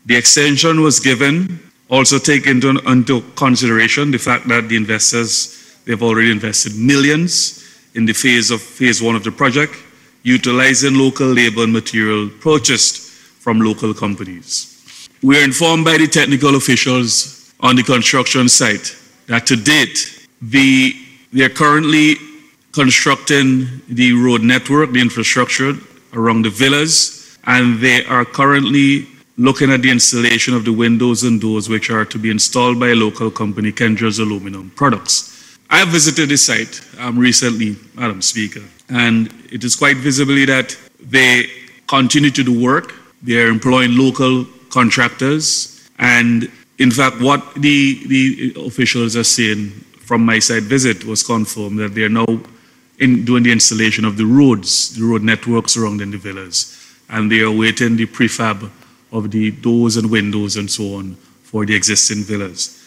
The extension was given, also take into consideration the fact that the investors, they've already invested millions in the phase one of the project, utilizing local labor and material purchased from local companies. We are informed by the technical officials on the construction site that to date, they are currently constructing the road network, the infrastructure around the villas, and they are currently looking at the installation of the windows and doors which are to be installed by a local company, Kendra's Aluminum Products. I have visited this site recently, Madam Speaker, and it is quite visibly that they continue to do work. They are employing local contractors, and in fact, what the officials are saying from my site visit was confirmed that they are now doing the installation of the roads, the road networks surrounding the villas, and they are awaiting the prefab of the doors and windows and so on for the existing villas.